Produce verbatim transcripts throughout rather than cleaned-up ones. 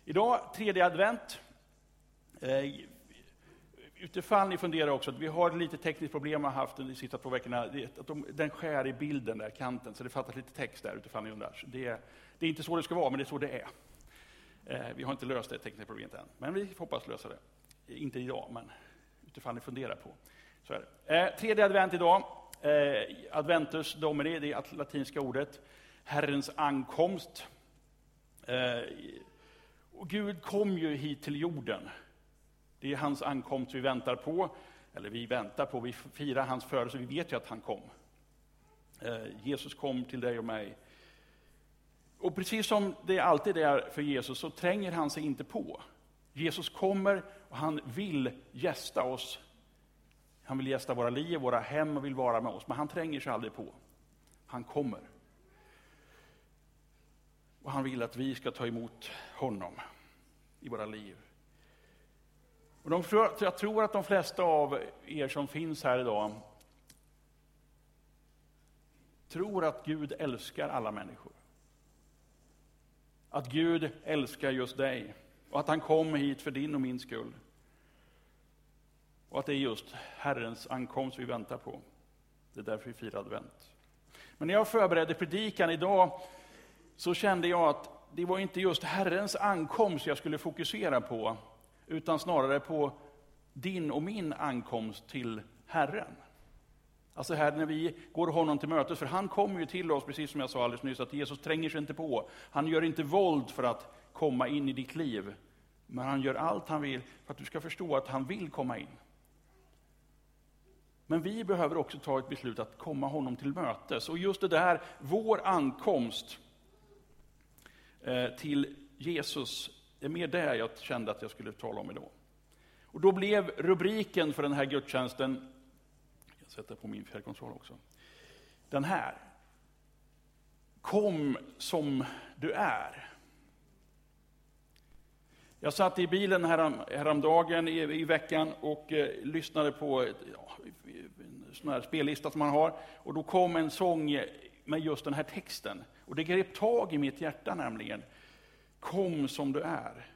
Idag, tredje advent. Eh, utifall ni funderar också att vi har lite tekniskt problem har haft de sista två veckorna. Det, att de, den skär i bilden där, kanten, så det fattas lite text där utifall ni undrar. Det, det är inte så det ska vara, men det är så det är. Eh, vi har inte löst det tekniska problemet än, men vi hoppas lösa det. Inte idag, men utifall ni funderar på. Så är det. Eh, tredje advent idag. Eh, Adventus Domini, det är det latinska ordet. Herrens ankomst. Eh, och Gud kom ju hit till jorden. Det är hans ankomst vi väntar på. Eller vi väntar på, vi firar hans födelse, vi vet ju att han kom. Eh, Jesus kom till dig och mig. Och precis som det alltid är för Jesus så tränger han sig inte på. Jesus kommer och han vill gästa oss. Han vill gästa våra liv, våra hem och vill vara med oss. Men han tränger sig aldrig på. Han kommer. Och han vill att vi ska ta emot honom i våra liv. Och de, jag tror att de flesta av er som finns här idag tror att Gud älskar alla människor. Att Gud älskar just dig. Och att han kom hit för din och min skull. Och att det är just Herrens ankomst vi väntar på. Det är därför vi firar advent. Men när jag förberedde predikan idag så kände jag att det var inte just Herrens ankomst jag skulle fokusera på. Utan snarare på din och min ankomst till Herren. Alltså här när vi går honom till mötes. För han kommer ju till oss, precis som jag sa alldeles nyss, att Jesus tränger sig inte på. Han gör inte våld för att komma in i ditt liv. Men han gör allt han vill för att du ska förstå att han vill komma in. Men vi behöver också ta ett beslut att komma honom till mötes. Och just det där, vår ankomst eh, till Jesus, det är mer det jag kände att jag skulle tala om idag. Och då blev rubriken för den här gudstjänsten, jag sätter på min fjärrkontroll också, den här. Kom som du är. Jag satt i bilen härom, häromdagen i, i veckan och eh, lyssnade på ja, en sån här spellista som man har. Och då kom en sång med just den här texten. Och det grep tag i mitt hjärta nämligen. Kom som du är.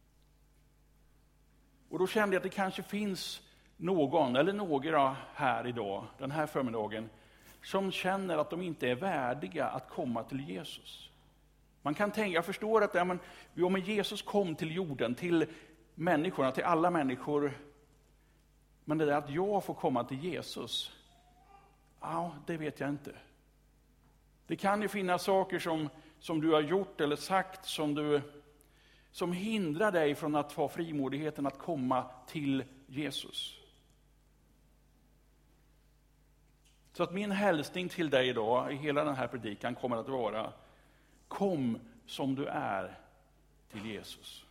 Och då kände jag att det kanske finns någon eller några här idag, den här förmiddagen, som känner att de inte är värdiga att komma till Jesus. Man kan tänka, jag förstår att ja, men, om Jesus kom till jorden, till människorna, till alla människor. Men det där att jag får komma till Jesus, ja, det vet jag inte. Det kan ju finnas saker som, som du har gjort eller sagt som, du, som hindrar dig från att ha frimodigheten att komma till Jesus. Så att min hälsning till dig idag i hela den här predikan kommer att vara: kom som du är till Jesus.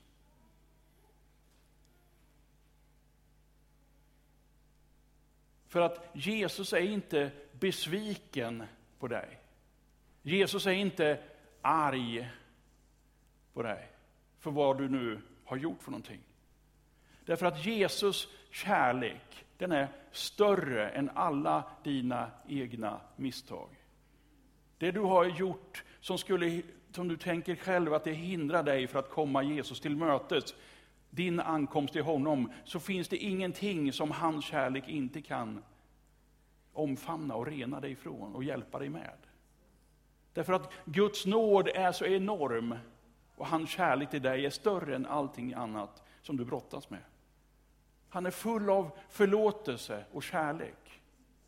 För att Jesus är inte besviken på dig. Jesus är inte arg på dig för vad du nu har gjort för någonting. Därför att Jesus kärlek, den är större än alla dina egna misstag. Det du har gjort som, skulle, som du tänker själv att det hindrar dig för att komma Jesus till mötes, din ankomst till honom, så finns det ingenting som hans kärlek inte kan omfamna och rena dig ifrån och hjälpa dig med. Därför att Guds nåd är så enorm och hans kärlek till dig är större än allting annat som du brottas med. Han är full av förlåtelse och kärlek.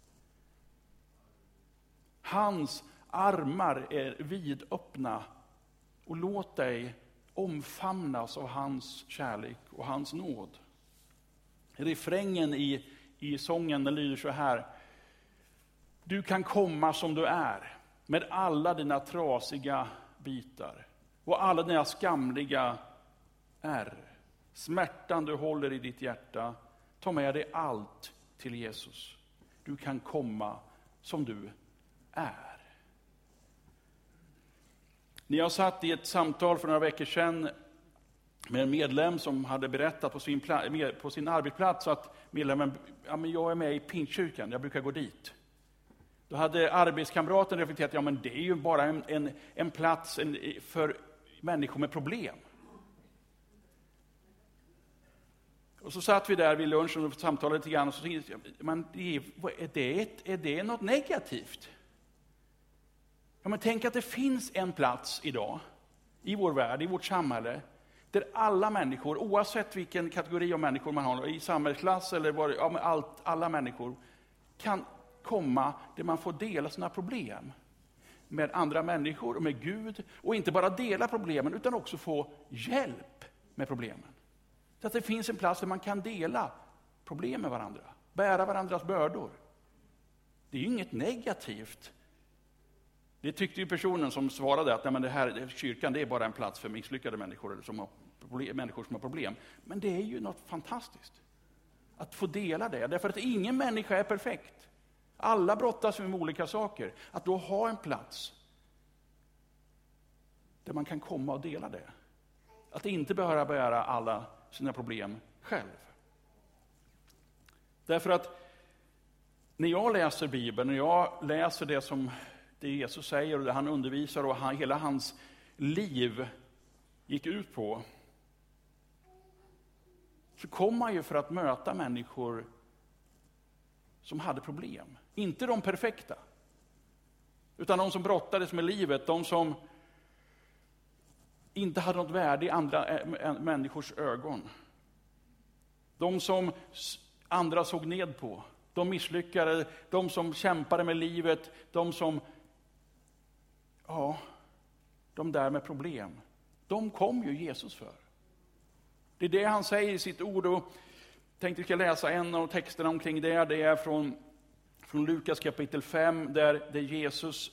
Hans armar är vidöppna och låt dig omfamnas av hans kärlek och hans nåd. Refrängen i, i sången den lyder så här: du kan komma som du är med alla dina trasiga bitar och alla dina skamliga ärr. Smärtan du håller i ditt hjärta, ta med dig allt till Jesus. Du kan komma som du är. När jag satt i ett samtal för några veckor sedan med en medlem som hade berättat på sin, på sin arbetsplats att medlemmen, ja, men jag är med i Pingstkyrkan, jag brukar gå dit. Då hade arbetskamraten reflekterat, ja men det är ju bara en, en, en plats en, för människor med problem. Och så satt vi där vid lunchen och samtalade lite grann. Och så tänkte jag, men är, är, det ett, är det något negativt? Ja, men tänk att det finns en plats idag i vår värld, i vårt samhälle, där alla människor, oavsett vilken kategori av människor man har, i samhällsklass eller var, ja, allt, alla människor, kan komma där man får dela sina problem med andra människor och med Gud. Och inte bara dela problemen, utan också få hjälp med problemen. Så att det finns en plats där man kan dela problem med varandra, bära varandras bördor. Det är ju inget negativt. Det tyckte ju personen som svarade att nej, men det här, kyrkan det är bara en plats för misslyckade människor, eller som har problem, människor som har problem. Men det är ju något fantastiskt att få dela det. Därför att ingen människa är perfekt. Alla brottas med olika saker. Att då ha en plats där man kan komma och dela det. Att inte behöva bära alla sina problem själv. Därför att när jag läser Bibeln, när jag läser det som det Jesus säger och det han undervisar och han, hela hans liv gick ut på, så kom man ju för att möta människor som hade problem. Inte de perfekta, utan de som brottades med livet, de som inte hade något värde i andra människors ögon. De som andra såg ned på, de misslyckade, de som kämpade med livet, de som, ja, de där med problem. De kom ju Jesus för. Det är det han säger i sitt ord, och tänkte jag ska läsa en av texterna omkring det. Det är från, från Lukas kapitel fem, där, där Jesus,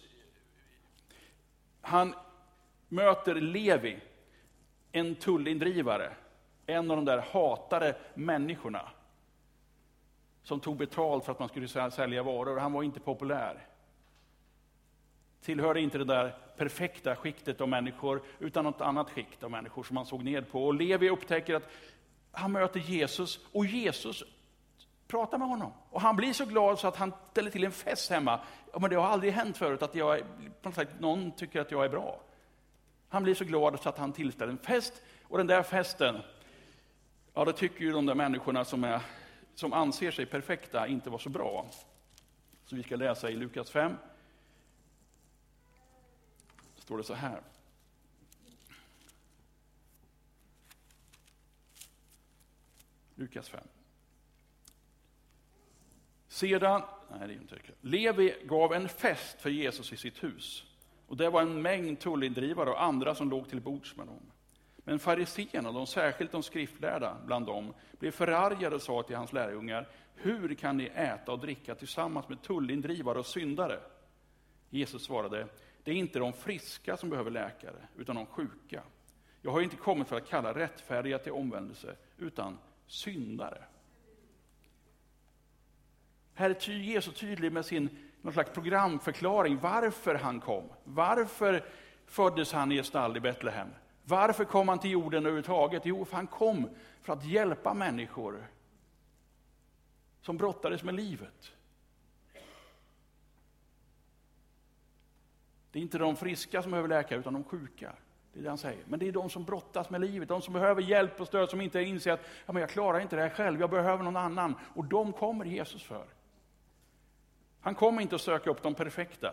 han möter Levi, en tullindrivare, en av de där hatade människorna som tog betalt för att man skulle sälja varor. Han var inte populär. Tillhörde inte det där perfekta skiktet av människor, utan något annat skikt av människor som man såg ned på. Och Levi upptäcker att han möter Jesus, och Jesus pratar med honom. Och han blir så glad så att han ställer till en fest hemma. Ja, men det har aldrig hänt förut att jag, på något sätt, någon tycker att jag är bra. Han blir så glad så att han tillställer en fest. Och den där festen, ja, det tycker ju de där människorna som, är, som anser sig perfekta inte var så bra. Så vi ska läsa i Lukas fem. Det står det så här. Lukas fem. Sedan, nej det är inte det. Levi gav en fest för Jesus i sitt hus. Och det var en mängd tullindrivare och andra som låg till bords med dem. Men fariséerna, de särskilt de skriftlärda bland dem, blev förargade och sa till hans lärjungar: hur kan ni äta och dricka tillsammans med tullindrivare och syndare? Jesus svarade: det är inte de friska som behöver läkare, utan de sjuka. Jag har inte kommit för att kalla rättfärdiga till omvändelse, utan syndare. Här är Jesus tydlig med sin någon slags programförklaring varför han kom. Varför föddes han i ett stall i Betlehem? Varför kom han till jorden överhuvudtaget? Jo, för han kom för att hjälpa människor som brottades med livet. Det är inte de friska som behöver läkare, utan de sjuka. Det är det han säger. Men det är de som brottas med livet, de som behöver hjälp och stöd, som inte inser att ja, men jag klarar inte det här själv, jag behöver någon annan. Och de kommer Jesus för. Han kommer inte att söka upp de perfekta.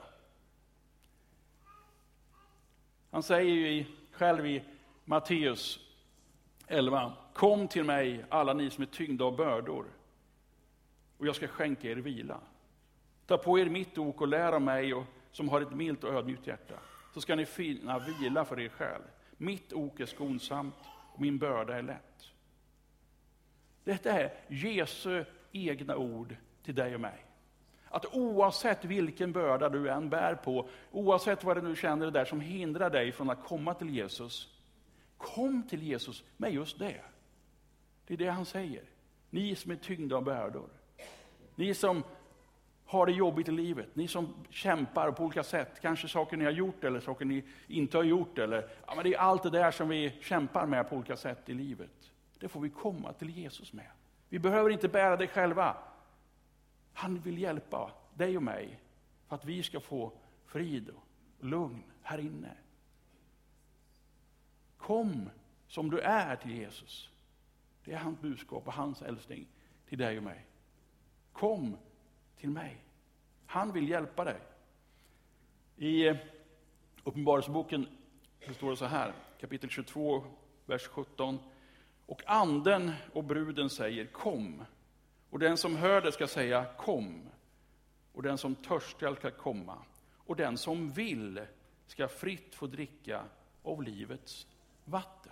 Han säger ju i, själv i Matteus elva: kom till mig alla ni som är tyngda av bördor, och jag ska skänka er vila. Ta på er mitt ok och lär av mig, och som har ett milt och ödmjukt hjärta, så ska ni finna vila för er själ. Mitt ok är skonsamt och min börda är lätt. Detta är Jesu egna ord till dig och mig. Att oavsett vilken börda du än bär på, oavsett vad det nu känner det där som hindrar dig från att komma till Jesus, kom till Jesus med just det. Det är det han säger. Ni som är tyngda av bördor, ni som har det jobbigt i livet, ni som kämpar på olika sätt, kanske saker ni har gjort eller saker ni inte har gjort, eller ja, men det är allt det där som vi kämpar med på olika sätt i livet. Det får vi komma till Jesus med. Vi behöver inte bära det själva. Han vill hjälpa dig och mig för att vi ska få frid och lugn här inne. Kom som du är till Jesus. Det är hans budskap och hans älskning till dig och mig. Kom till mig. Han vill hjälpa dig. I Uppenbarelseboken står det så här, kapitel tjugotvå, vers sjutton. Och anden och bruden säger kom. Och den som hör det ska säga kom. Och den som törstar ska komma. Och den som vill ska fritt få dricka av livets vatten.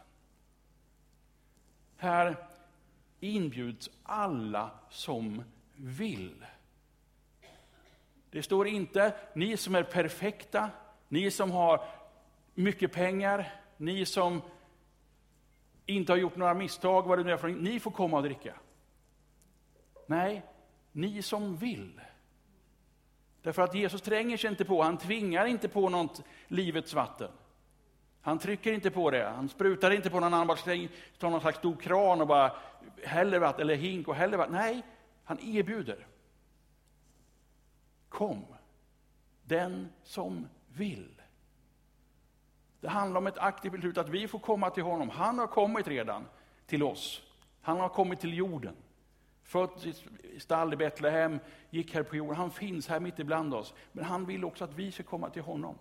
Här inbjuds alla som vill. Det står inte ni som är perfekta, ni som har mycket pengar, ni som inte har gjort några misstag, vad det nu är för, ni får komma och dricka. Nej, ni som vill. Därför att Jesus tränger sig inte på, han tvingar inte på något livets vatten. Han trycker inte på det, han sprutar inte på någon annan, bara tar någon slags stor kran och bara häller vatten, eller hink och häller vatten. Nej, han erbjuder. Kom, den som vill. Det handlar om ett aktivt beslut att vi får komma till honom. Han har kommit redan till oss. Han har kommit till jorden. Född i stall i Betlehem, gick här på jorden. Han finns här mitt ibland oss. Men han vill också att vi ska komma till honom.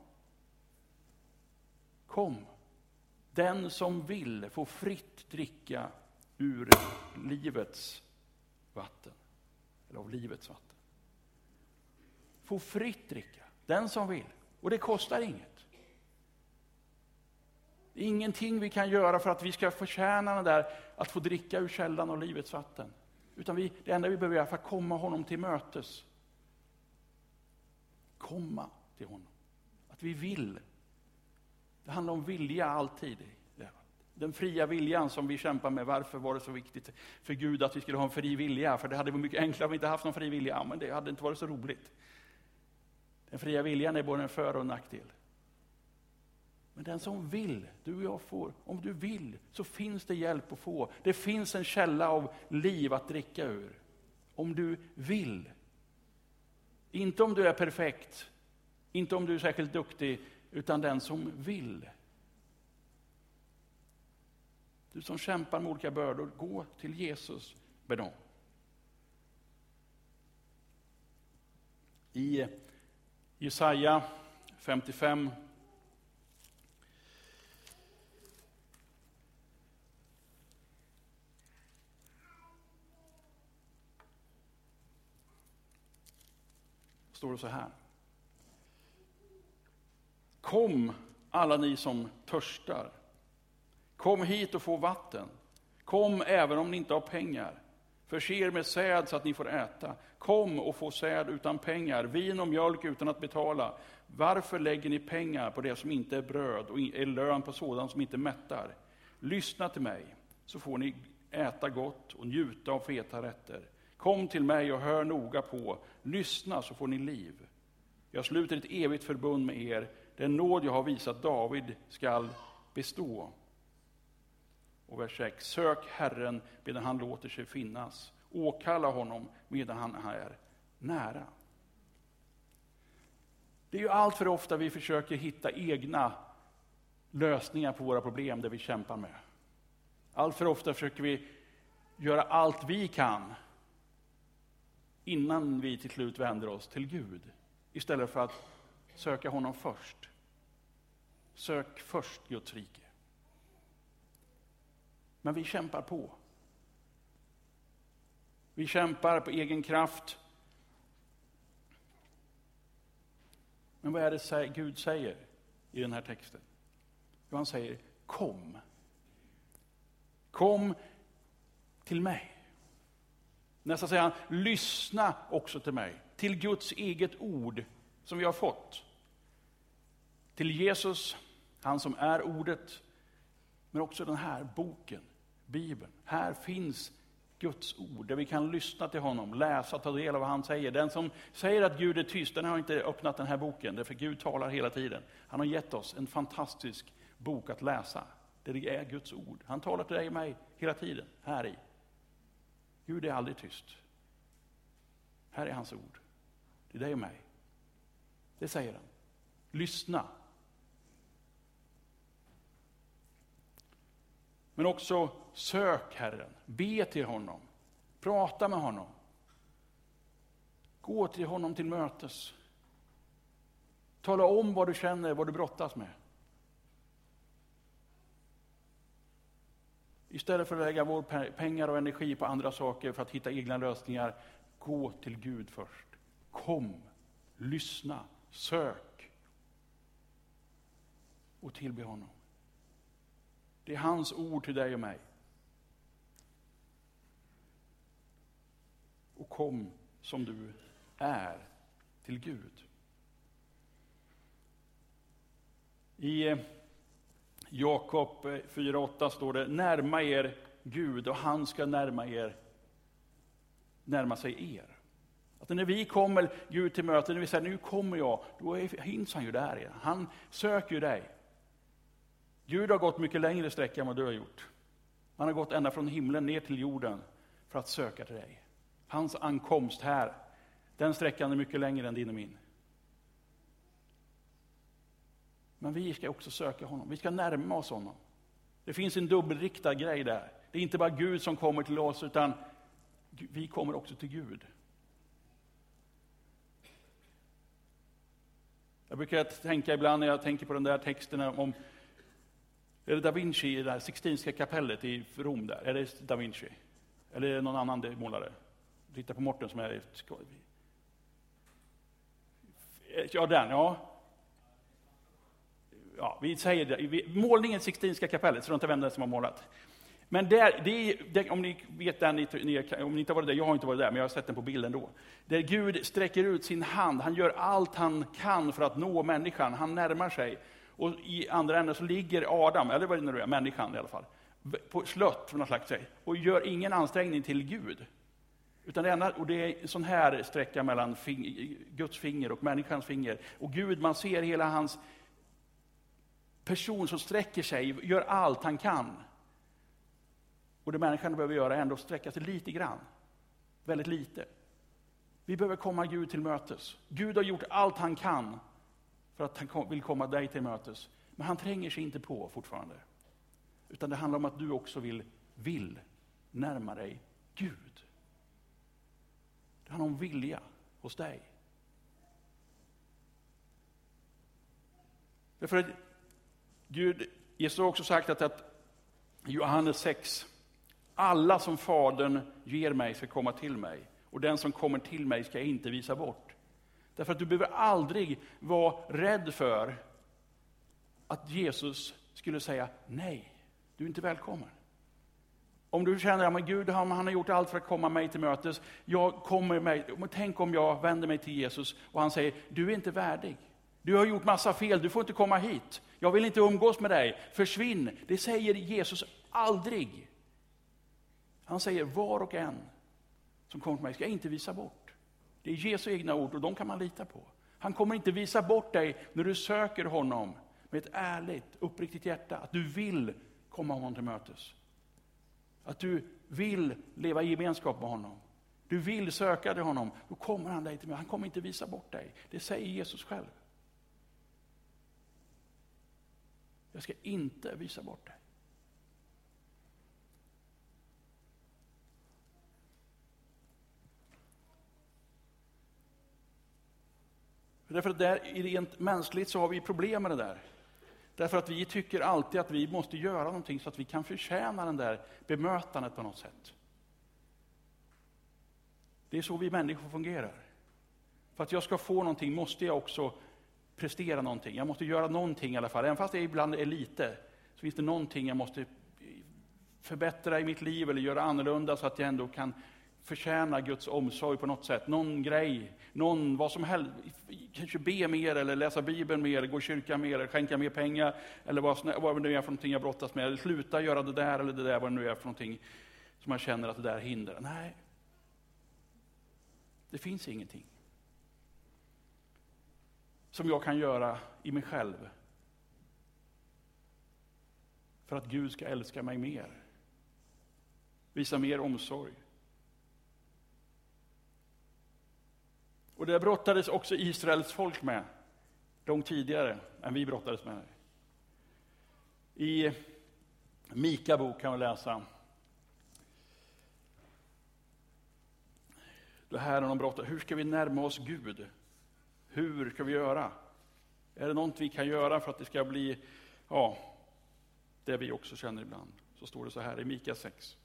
Kom, den som vill får fritt dricka ur livets vatten. Eller av livets vatten. Får fritt dricka, den som vill. Och det kostar inget. Det är ingenting vi kan göra för att vi ska förtjäna det där att få dricka ur källan av livets vatten. Utan vi, det enda vi behöver göra för att komma honom till mötes. Komma till honom. Att vi vill. Det handlar om vilja alltid. Den fria viljan som vi kämpar med. Varför var det så viktigt för Gud att vi skulle ha en fri vilja? För det hade varit mycket enklare om vi inte haft någon fri vilja. Men det hade inte varit så roligt. Den fria viljan är både en för- och en nackdel. Men den som vill, du och jag får, om du vill så finns det hjälp att få. Det finns en källa av liv att dricka ur. Om du vill. Inte om du är perfekt, inte om du är särskilt duktig, utan den som vill. Du som kämpar med olika bördor, gå till Jesus med dem. I Jesaja femtiofem står det så här. Kom alla ni som törstar. Kom hit och få vatten. Kom även om ni inte har pengar. Förse er med säd så att ni får äta. Kom och få säd utan pengar. Vin och mjölk utan att betala. Varför lägger ni pengar på det som inte är bröd och är lön på sådant som inte mättar? Lyssna till mig så får ni äta gott och njuta av feta rätter. Kom till mig och hör noga på. Lyssna så får ni liv. Jag sluter ett evigt förbund med er. Den nåd jag har visat David skall bestå. Och vers sex. Sök Herren medan han låter sig finnas. Åkalla honom medan han är nära. Det är ju allt för ofta vi försöker hitta egna lösningar på våra problem där vi kämpar med. Allt för ofta försöker vi göra allt vi kan innan vi till slut vänder oss till Gud. Istället för att söka honom först. Sök först Guds rike. Men vi kämpar på. Vi kämpar på egen kraft. Men vad är det Gud säger i den här texten? Jo, han säger, kom. Kom till mig. Nästan säger han, lyssna också till mig. Till Guds eget ord som vi har fått. Till Jesus, han som är ordet. Men också den här boken, Bibeln. Här finns Guds ord där vi kan lyssna till honom, läsa, ta del av vad han säger. Den som säger att Gud är tyst, den har inte öppnat den här boken. Därför Gud talar hela tiden. Han har gett oss en fantastisk bok att läsa. Det är Guds ord. Han talar till dig och mig hela tiden, här i. Gud är aldrig tyst. Här är hans ord. Det är dig och mig. Det säger han. Lyssna. Men också sök Herren. Be till honom. Prata med honom. Gå till honom till mötes. Tala om vad du känner, vad du brottas med. Istället för att lägga vår pengar och energi på andra saker för att hitta egna lösningar, gå till Gud först. Kom, lyssna, sök och tillbe honom. Det är hans ord till dig och mig. Och kom som du är till Gud. I Jakob fyra åtta står det: närma er Gud och han ska närma er närma sig er. Att när vi kommer Gud till möte, när vi säger nu kommer jag, då hinns han ju där igen. Han söker ju dig. Gud har gått mycket längre sträcka än vad du har gjort. Han har gått ända från himlen ner till jorden för att söka till dig. Hans ankomst här, den sträckan är mycket längre än din och min. Men vi ska också söka honom. Vi ska närma oss honom. Det finns en dubbelriktad grej där. Det är inte bara Gud som kommer till oss, utan vi kommer också till Gud. Jag brukar tänka ibland när jag tänker på den där texten om, är det Da Vinci i det där Sixtinska kapellet i Rom där? Är det Da Vinci? Eller är det någon annan målare? Titta på Morten som är... Ja, den, ja. Ja, vi säger det. Målningen Sixtinska kapellet, så det inte vem det är som har målat. Men där, det är, det, om ni vet den, om ni inte har varit där, jag har inte varit där, men jag har sett den på bilden då. Där Gud sträcker ut sin hand, han gör allt han kan för att nå människan, han närmar sig. Och i andra änden så ligger Adam, eller vad det nu är, människan i alla fall, på slött från något slags sig, och gör ingen ansträngning till Gud. Utan det enda, och det är en sån här sträcka mellan fing, Guds finger och människans finger. Och Gud, man ser hela hans person som sträcker sig, gör allt han kan. Och det människan behöver göra är ändå sträcka sig lite grann. Väldigt lite. Vi behöver komma Gud till mötes. Gud har gjort allt han kan för att han vill komma dig till mötes. Men han tränger sig inte på fortfarande. Utan det handlar om att du också vill, vill närma dig Gud. Det handlar om vilja hos dig. Därför att Gud, Jesus har också sagt att, att Johannes sex, alla som Fadern ger mig ska komma till mig. Och den som kommer till mig ska jag inte visa bort. Därför att du behöver aldrig vara rädd för att Jesus skulle säga nej, du är inte välkommen. Om du känner att Gud han har gjort allt för att komma mig till mötes, jag kommer mig, tänk om jag vänder mig till Jesus och han säger, du är inte värdig. Du har gjort massa fel, du får inte komma hit. Jag vill inte umgås med dig, försvinn. Det säger Jesus aldrig. Han säger, var och en som kommer till mig ska jag inte visa bort. Det är Jesu egna ord och de kan man lita på. Han kommer inte visa bort dig när du söker honom med ett ärligt, uppriktigt hjärta. Att du vill komma honom till mötes. Att du vill leva i gemenskap med honom. Du vill söka till honom. Då kommer han dig till mötes. Han kommer inte visa bort dig. Det säger Jesus själv. Jag ska inte visa bort dig. Därför att där, rent mänskligt så har vi problem med det där. Därför att vi tycker alltid att vi måste göra någonting så att vi kan förtjäna den där bemötandet på något sätt. Det är så vi människor fungerar. För att jag ska få någonting måste jag också prestera någonting. Jag måste göra någonting i alla fall. Även fast det ibland är lite så finns det någonting jag måste förbättra i mitt liv eller göra annorlunda så att jag ändå kan förtjäna Guds omsorg på något sätt. Någon grej, någon, vad som helst. Kanske be mer eller läsa Bibeln mer, eller gå i kyrkan mer, eller skänka mer pengar eller vad, vad det nu är för någonting jag brottas med. Eller sluta göra det där eller det där, vad det nu är för någonting som man känner att det där hindrar. Nej, det finns ingenting som jag kan göra i mig själv för att Gud ska älska mig mer. Visa mer omsorg. Och det brottades också Israels folk med långt tidigare än vi brottades med. I Mika bok kan vi läsa det här är någon brott. Hur ska vi närma oss Gud? Hur ska vi göra? Är det något vi kan göra för att det ska bli, ja, det vi också känner ibland? Så står det så här i Mika sex.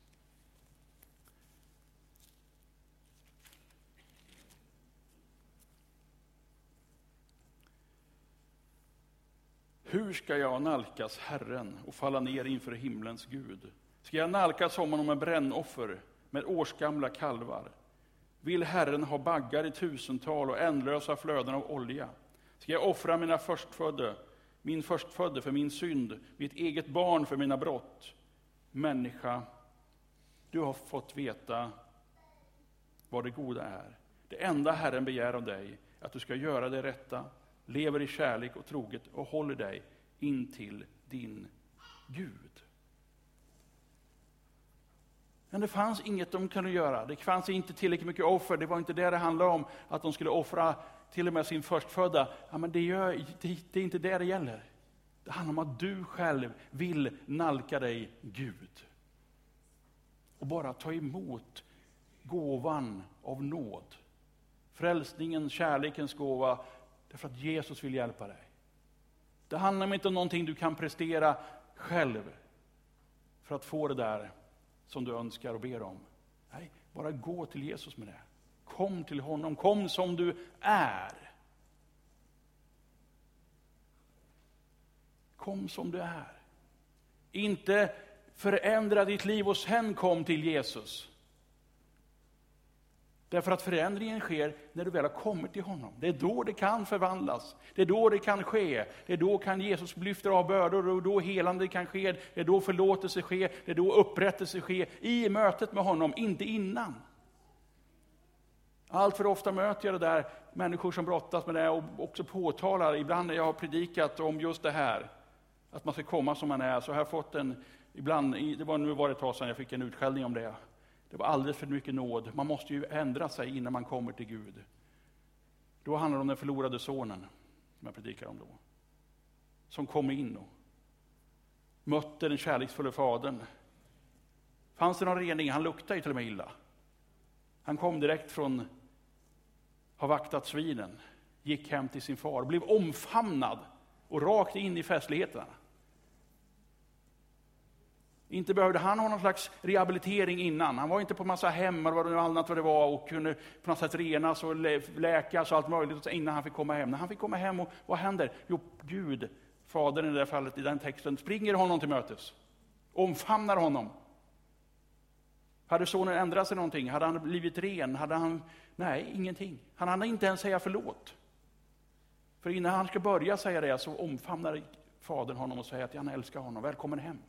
Hur ska jag nalkas Herren och falla ner inför himlens Gud? Ska jag nalkas honom med brännoffer, med årsgamla kalvar? Vill Herren ha baggar i tusental och ändlösa flöden av olja? Ska jag offra mina förstfödde, min förstfödde för min synd, mitt eget barn för mina brott? Människa, du har fått veta vad det goda är. Det enda Herren begär av dig är att du ska göra det rätta, lever i kärlek och troget och håller dig in till din Gud. Men det fanns inget de kunde göra. Det fanns inte tillräckligt mycket offer. Det var inte det det handlade om, att de skulle offra till och med sin förstfödda. Ja, men det, gör, det, det är inte det det gäller. Det handlar om att du själv vill nalka dig Gud. Och bara ta emot gåvan av nåd. Frälsningen, kärlekens gåva. Därför att Jesus vill hjälpa dig. Det handlar inte om någonting du kan prestera själv för att få det där som du önskar och ber om. Nej, bara gå till Jesus med det. Kom till honom, kom som du är. Kom som du är. Inte förändra ditt liv och sen kom till Jesus. Därför att förändringen sker när du väl har kommit till honom. Det är då det kan förvandlas. Det är då det kan ske. Det är då kan Jesus lyfta av bördor och då helande kan ske. Det är då förlåtelse sker. Det är då upprättelse sker. I mötet med honom, inte innan. Allt för ofta möter jag det där människor som brottas med det och också påtalar. Ibland när jag har predikat om just det här. Att man ska komma som man är. Så har jag fått en, ibland, det var nu var det ett tag sedan jag fick en utskällning om det. Det var alldeles för mycket nåd. Man måste ju ändra sig innan man kommer till Gud. Då handlar det om den förlorade sonen, som jag predikar om då. Som kom in och mötte den kärleksfulla fadern. Fanns det någon rening? Han luktade ju till och med illa. Han kom direkt från ha vaktat svinen. Gick hem till sin far. Blev omfamnad och rakt in i festligheterna. Inte behövde han ha någon slags rehabilitering innan. Han var inte på massa hem eller vad det nu annat vad det var och kunde på något sätt renas och läkas och allt möjligt innan han fick komma hem. När han fick komma hem och vad händer? Jo, Gud, fadern i det här fallet i den texten, springer honom till mötes. Omfamnar honom. Hade sonen ändrat sig någonting? Hade han blivit ren? Hade han... Nej, ingenting. Han hade inte ens säga förlåt. För innan han ska börja säga det så omfamnar fadern honom och säger att han älskar honom. Välkommen hem.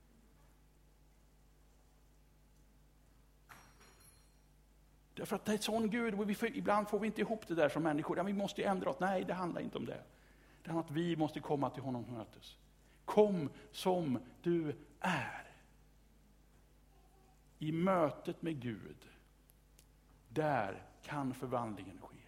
Därför att det är ett sån Gud, och vi får, ibland får vi inte ihop det där som människor. Ja, vi måste ändra oss. Nej, det handlar inte om det. Det handlar om att vi måste komma till honom till mötes. Kom som du är. I mötet med Gud, där kan förvandlingen ske.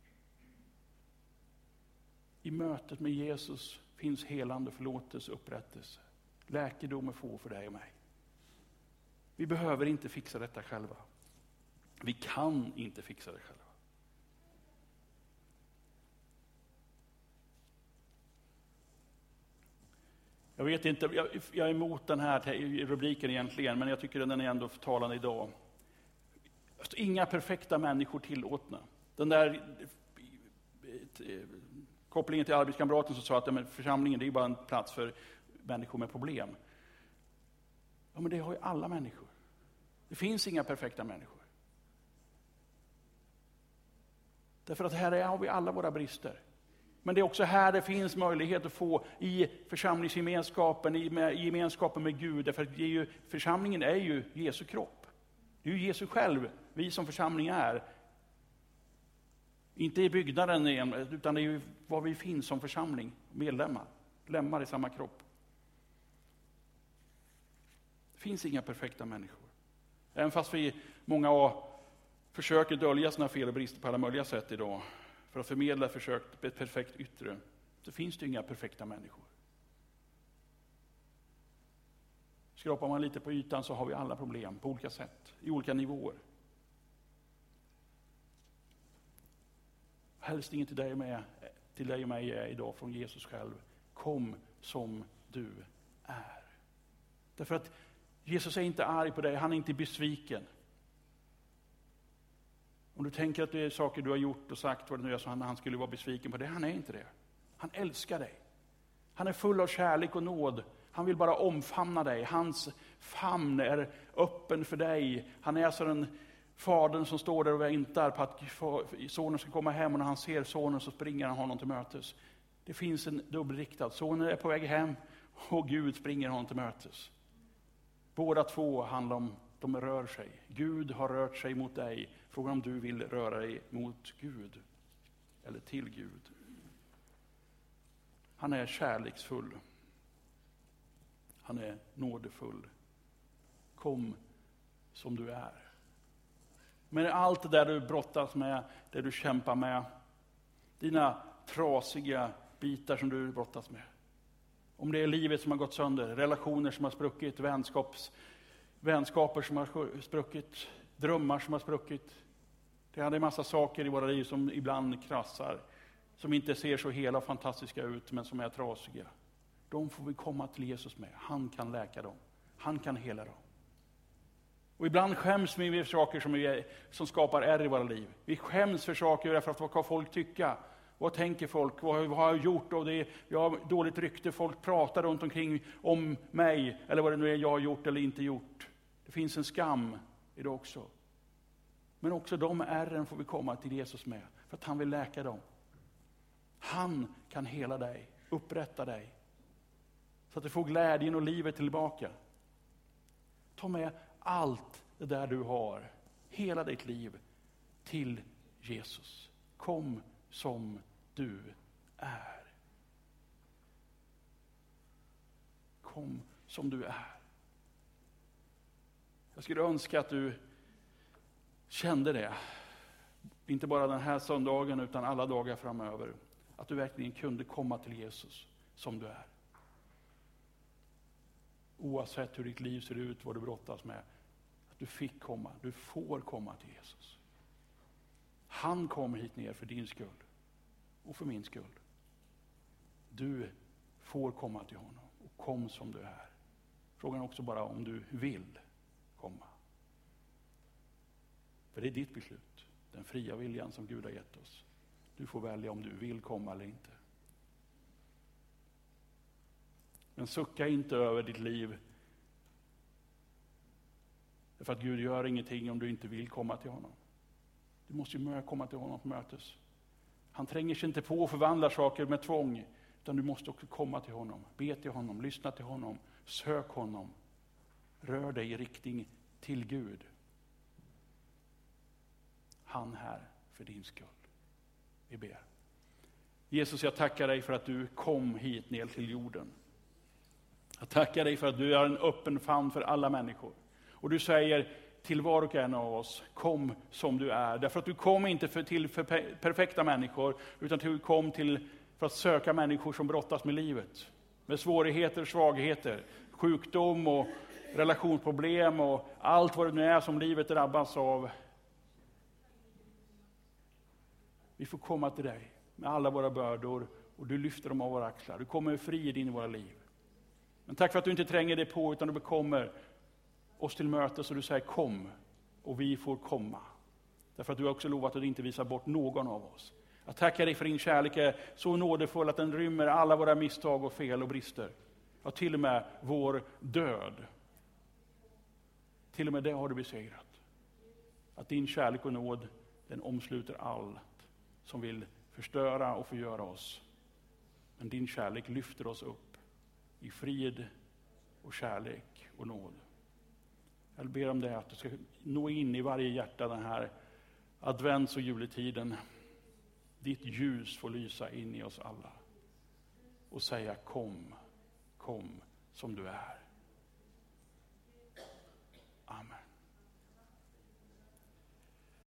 I mötet med Jesus finns helande, förlåtelse, upprättelse. Läkedom är få för dig och mig. Vi behöver inte fixa detta själva. Vi kan inte fixa det själva. Jag vet inte, jag, jag är emot den här rubriken egentligen, men jag tycker den är ändå talande idag. Inga perfekta människor tillåtna. Den där kopplingen till arbetskamraten som sa att men församlingen det är bara en plats för människor med problem. Ja, men det har ju alla människor. Det finns inga perfekta människor. Därför att här har vi alla våra brister. Men det är också här det finns möjlighet att få i församlingsgemenskapen, i, med, i gemenskapen med Gud. Därför att det är ju, församlingen är ju Jesu kropp. Det är ju Jesus själv, vi som församling är. Inte i byggnaden, utan det är ju var vi finns som församling, medlemmar. Lemmar i samma kropp. Det finns inga perfekta människor. Även fast vi många försöker dölja sina fel och brister på alla möjliga sätt idag. För att förmedla försök ett perfekt yttre. Så finns det inga perfekta människor. Skrapar man lite på ytan så har vi alla problem på olika sätt. I olika nivåer. Hälsningen till dig, med, till dig och mig är idag från Jesus själv. Kom som du är. Därför att Jesus är inte arg på dig, han är inte besviken. Om du tänker att det är saker du har gjort och sagt vad det nu är, så han, han skulle vara besviken på det. Han är inte det. Han älskar dig. Han är full av kärlek och nåd. Han vill bara omfamna dig. Hans famn är öppen för dig. Han är så den fadern som står där och väntar på att sonen ska komma hem. Och när han ser sonen så springer han honom till mötes. Det finns en dubbelriktad. Sonen är på väg hem och Gud springer honom till mötes. Båda två handlar om, de rör sig. Gud har rört sig mot dig. Frågan om du vill röra dig mot Gud. Eller till Gud. Han är kärleksfull. Han är nådefull. Kom som du är. Men allt det där du brottas med, det du kämpar med, dina trasiga bitar som du brottas med. Om det är livet som har gått sönder, relationer som har spruckit, vänskaps, vänskaper som har spruckit, drömmar som har spruckit. Det är en massa saker i våra liv som ibland krassar, som inte ser så hela och fantastiska ut, men som är trasiga. De får vi komma till Jesus med. Han kan läka dem. Han kan hela dem. Och ibland skäms vi för saker som, är, som skapar ärr i våra liv. Vi skäms för saker därför att vad kan folk tycka? Vad tänker folk? Vad har jag gjort? Och det, jag har dåligt rykte. Folk pratar runt omkring om mig. Eller vad det nu är jag har gjort eller inte gjort. Det finns en skam i det också. Men också de ärren får vi komma till Jesus med. För att han vill läka dem. Han kan hela dig. Upprätta dig. Så att du får glädjen och livet tillbaka. Ta med allt det där du har. Hela ditt liv till Jesus. Kom som du är. Kom som du är. Jag skulle önska att du kände det. Inte bara den här söndagen utan alla dagar framöver. Att du verkligen kunde komma till Jesus som du är. Oavsett hur ditt liv ser ut, vad du brottas med. Att du fick komma, du får komma till Jesus. Han kom hit ner för din skull. Och för min skull. Du får komma till honom. Och kom som du är. Frågan är också bara om du vill komma. För det är ditt beslut. Den fria viljan som Gud har gett oss. Du får välja om du vill komma eller inte. Men sucka inte över ditt liv. För att Gud gör ingenting om du inte vill komma till honom. Du måste ju komma till honom på mötes. Han tränger sig inte på och förvandlar saker med tvång. Utan du måste också komma till honom. Be till honom, lyssna till honom. Sök honom. Rör dig i riktning till Gud. Han här för din skull. Vi ber. Jesus, jag tackar dig för att du kom hit ner till jorden. Jag tackar dig för att du är en öppen famn för alla människor. Och du säger till var och en av oss, kom som du är. Därför att du kom inte för, till för perfekta människor, utan du kom till för att söka människor som brottas med livet. Med svårigheter, svagheter, sjukdom och relationsproblem och allt vad det nu är som livet drabbas av. Vi får komma till dig med alla våra bördor och du lyfter dem av våra axlar. Du kommer fri in i våra liv. Men tack för att du inte tränger dig på utan du kommer oss till möte så du säger kom och vi får komma. Därför att du har också lovat att inte visa bort någon av oss. Jag tackar dig för din kärlek är så nådefull att den rymmer alla våra misstag och fel och brister. Ja, till och med vår död. Till och med det har du besegrat. Att din kärlek och nåd den omsluter allt som vill förstöra och förgöra oss. Men din kärlek lyfter oss upp i frid och kärlek och nåd. Jag ber om det att du ska nå in i varje hjärta den här advents- och juletiden. Ditt ljus får lysa in i oss alla. Och säga kom, kom som du är.